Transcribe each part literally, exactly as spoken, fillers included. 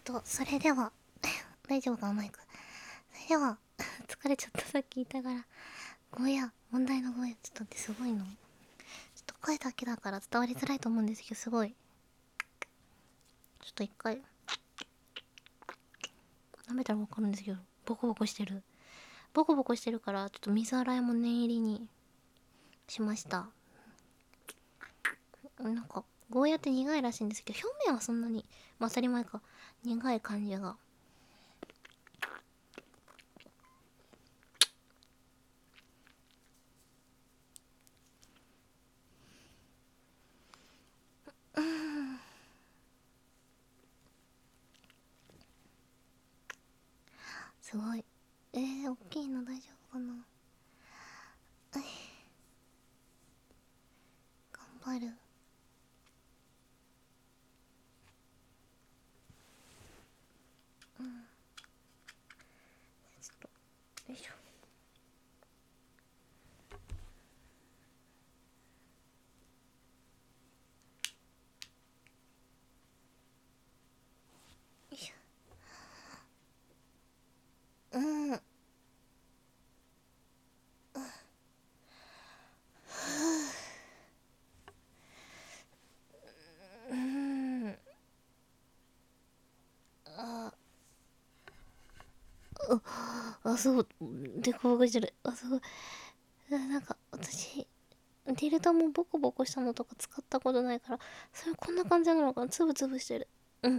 とそれでは大丈夫かなマイク。それでは疲れちゃった、さっき言ったから。ゴーヤ問題のゴーヤ、ちょっと待って、すごいの、ちょっと声だけだから伝わりづらいと思うんですけど、すごい、ちょっと一回舐めたら分かるんですけど、ボコボコしてる、ボコボコしてるから、ちょっと水洗いも念入りにしました。なんかゴーヤって苦いらしいんですけど、表面はそんなに、まあ当たり前か、苦い感じが。すごい。えー、大きいの大丈夫かな。頑張る。うん、ちょっとよいしょ。よいしょ。うん、うーん、ああ、そう、でこぼこしてる。あ、すごい。なんか私ディルタもボコボコしたのとか使ったことないから、それこんな感じなのかな。つぶつぶしてる。うん。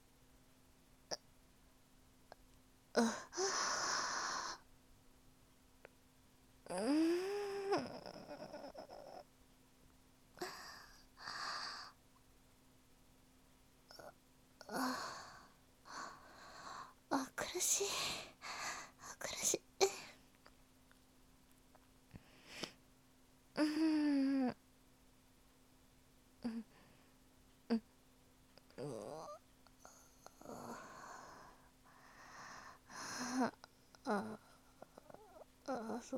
うーん、あ、苦しい、あ、苦しい。うーん、うんうん、ああ、そう、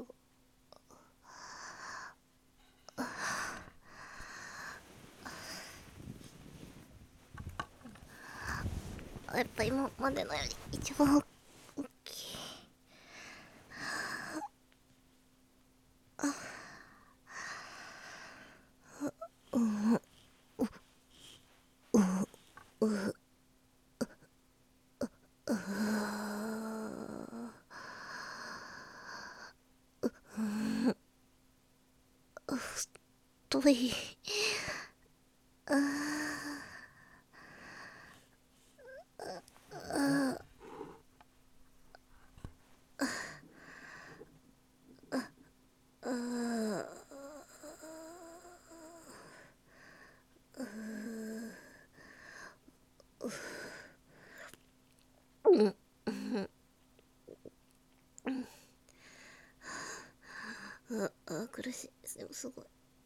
やっぱ今までのより一番大きい。太い。ああ、苦しい。でもすごい。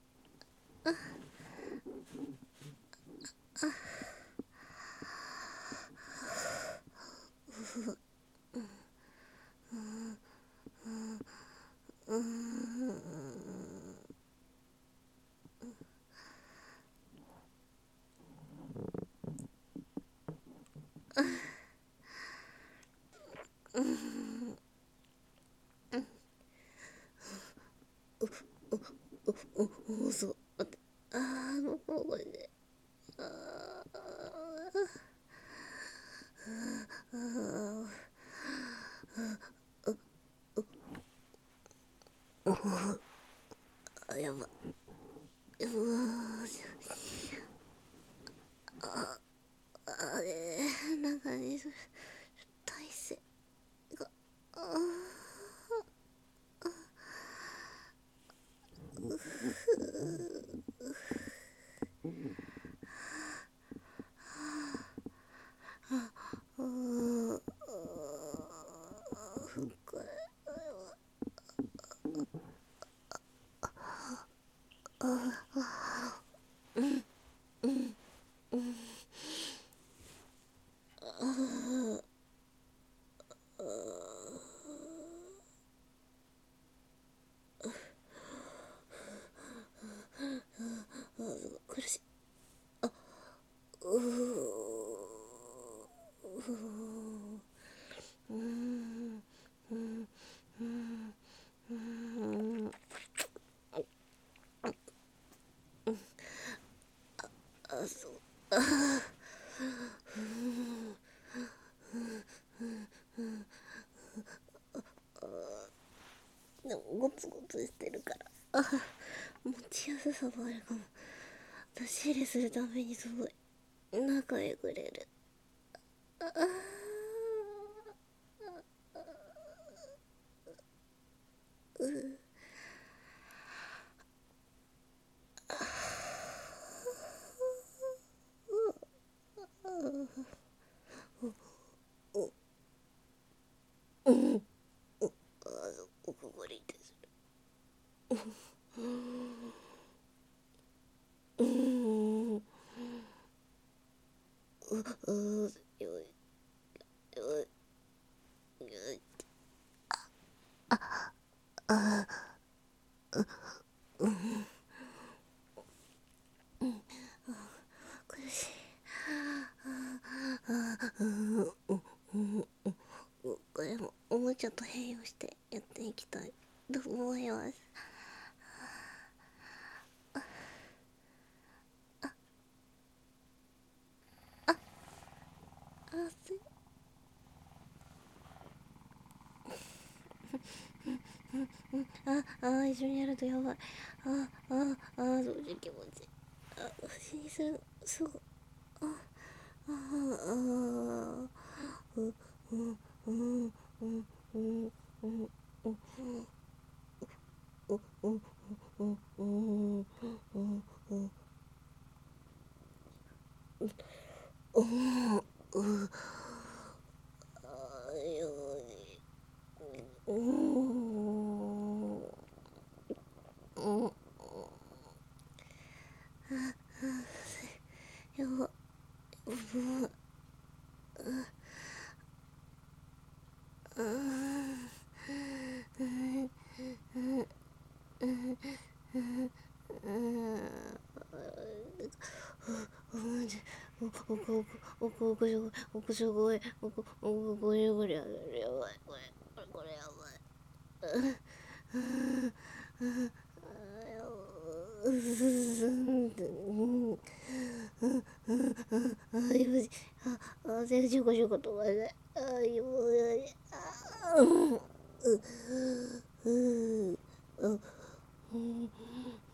おお、そう、待って、ああ、もうこれで、ああ、やば、うわ、あれ、なんかね、体勢が、ああ、深い。 でもゴツゴツしてるから、あ、持ちやすさもあるかも。出し入れするためにすごい仲えぐれる。ああ、うん。うん、あ、奥ごりです。うん、う、う、よい、よい、よい。あ、うん、苦しい。あ、うん、うん、うん、これもおもちゃと併用してやっていきたいと思います。あ、す、あ、あ、一緒にやるとやばい。あ、あ、あ、どうし気持ちいい。あ、死にする、すぐ、あ、あ、あ、あ、う、う、うん、うん、うん、うん、うん、うん、うん、うん、うん、うん、うん、うん、うん、あ、よい、うん、うん、やば、うん、うん、うん、うん、うん、うん、おこおこおこおこしょおこしょごいおこおここれこれやばいこれこれやばい。あ、よし、あ、あ、全然しょこしょことまで、あ、よし、あ、うん、うん、うん、うん、うん、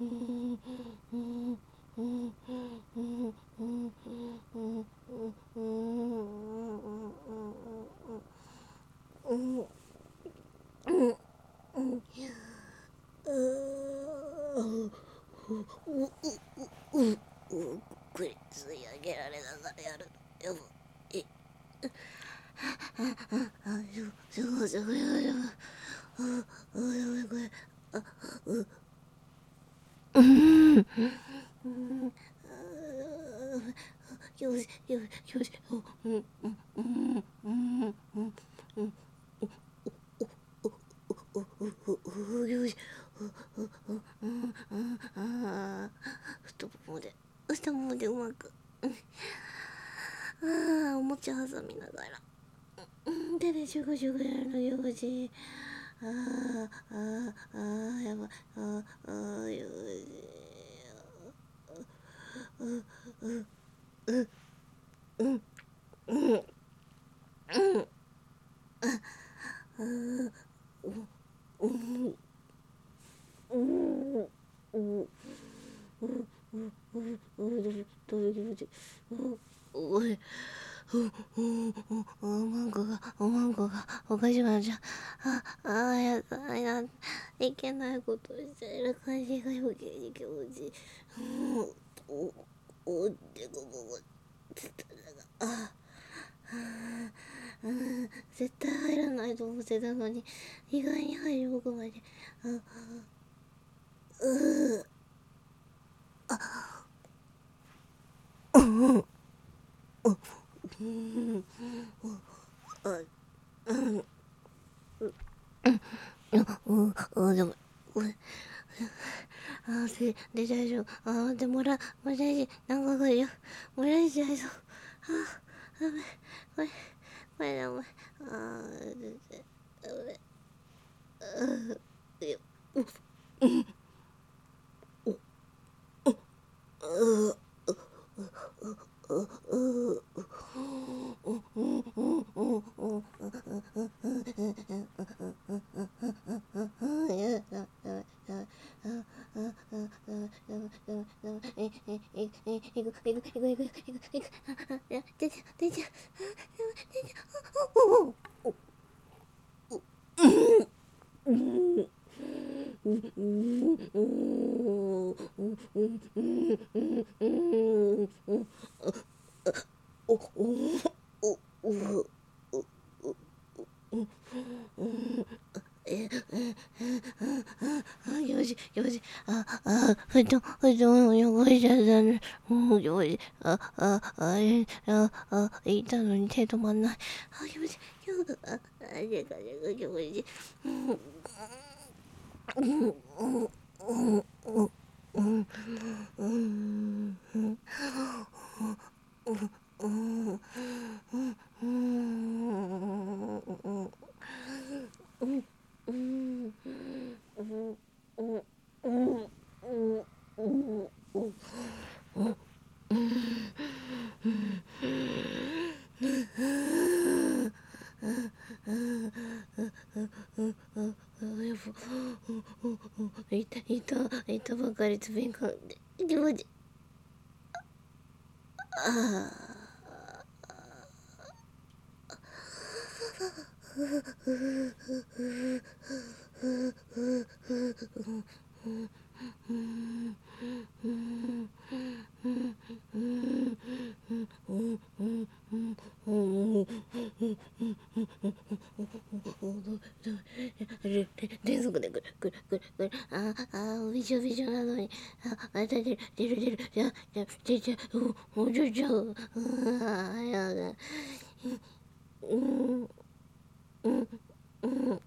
うん、うん、うん、うん、うん、うん、うん、うん、うん、これ吸い上げられながらやるの。やばい。え、あ、すごいすごいすごいすごい。あ、あ、やばいこれ。あ、う、うん。うん、よし、よし、よし、うん、うん、うん、うん、うん、うん、よし、うん、うん、あ、太ももで、太ももでうまく、ああ、おもちゃ挟みながら、うん、手でシュクシュクやるのよし、ああ、ああ、ああ、やばい、ああ、ああ、よし、うん、うん、うん、うん、うん、うん、うん、うん、うん、うん、うん、うん、うん、うん、どういう気持ち、うん、おい、うん、うん、うん、おまんこが、おまんこが、おかしくなっちゃう。あ、ああ、やだ、やだ、いけないことしてる感じが余計に気持ちいい。うん、お、おってここが、つったらが、あ、うん、絶対入らないと思ってたのに、意外に入る奥まで。あ、うー、うん、うん、あ、うん、うん、うん、でも、これ、あ、で、で、大丈夫。あ、でもら、もう大丈夫。なんかこれよ。もらえちゃいそう。あ、ダメ。これ、これダメ。あ、全然、ダメ。あ、よ、う、う、 よしよし、ああ布団布団汚しちゃったね。もうよし、あああれああいたのに手止まんない。あよしよし、ああれかれかよし。うんうんうんうんうんうんうんいたいたいたばかりつべんかで気持ちあ連続でくるくるくるくるああびしょびしょなのにああ出る出る出るじゃじゃじゃじゃおおじゃじゃうあやだうんうんうん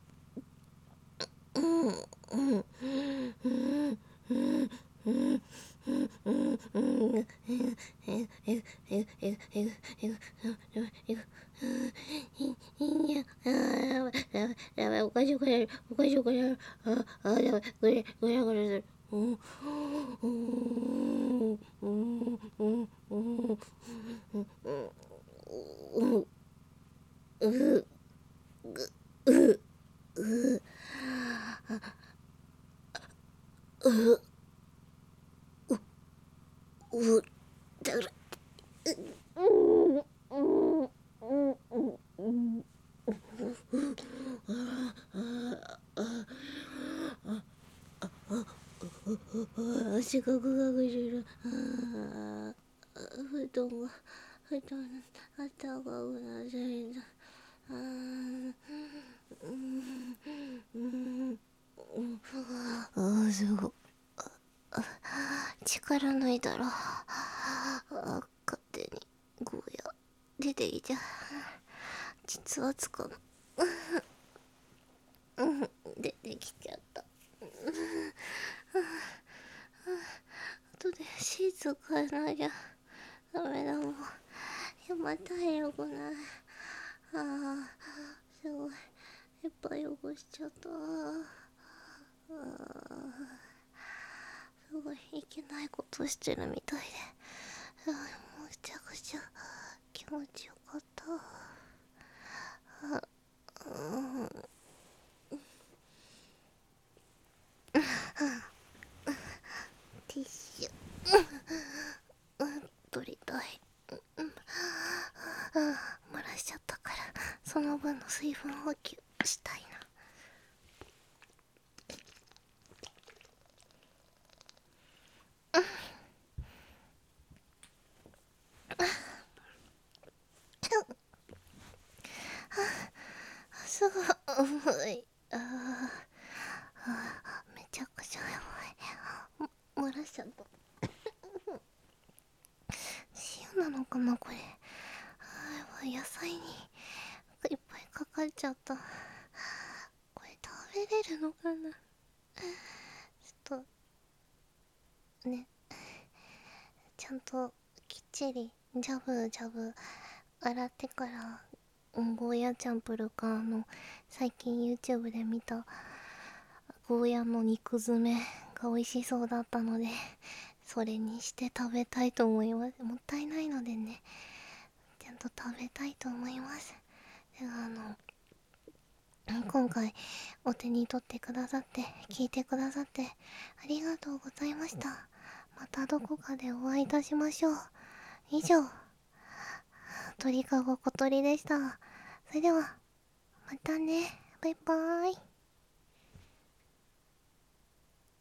やばいおかしいおかしいおかしいおかしいああやばいこれこれこれするうんうんうんうんうんうんうううううだから足がグガグするあ布団が布団あったかくなすぎたああすごい力抜いたらあ勝手にゴーヤ出てきちゃう実はつかの出てきちゃった後でシーツ変えなきゃダメだもん。いやまたよくないあーすごいいっぱい汚しちゃったあすごいいけないことしてるみたいであむちゃくちゃ気持ちよかったあうんティッシュ取りたい漏らしちゃったからその分の水分補給したいなすごい重いああめちゃくちゃ重い漏らしちゃった塩なのかなこれあ野菜にいっぱいかかっちゃったこれ食べれるのかなちょっとねちゃんときっちりジャブジャブ洗ってからゴーヤチャンプルかあの最近 YouTube で見たゴーヤの肉詰めが美味しそうだったのでそれにして食べたいと思います。もったいないのでね、ちゃんと食べたいと思います。ではあの今回お手に取ってくださって聞いてくださってありがとうございました。またどこかでお会いいたしましょう。以上、鳥かご小鳥でした。それではまたね、バイバーイ。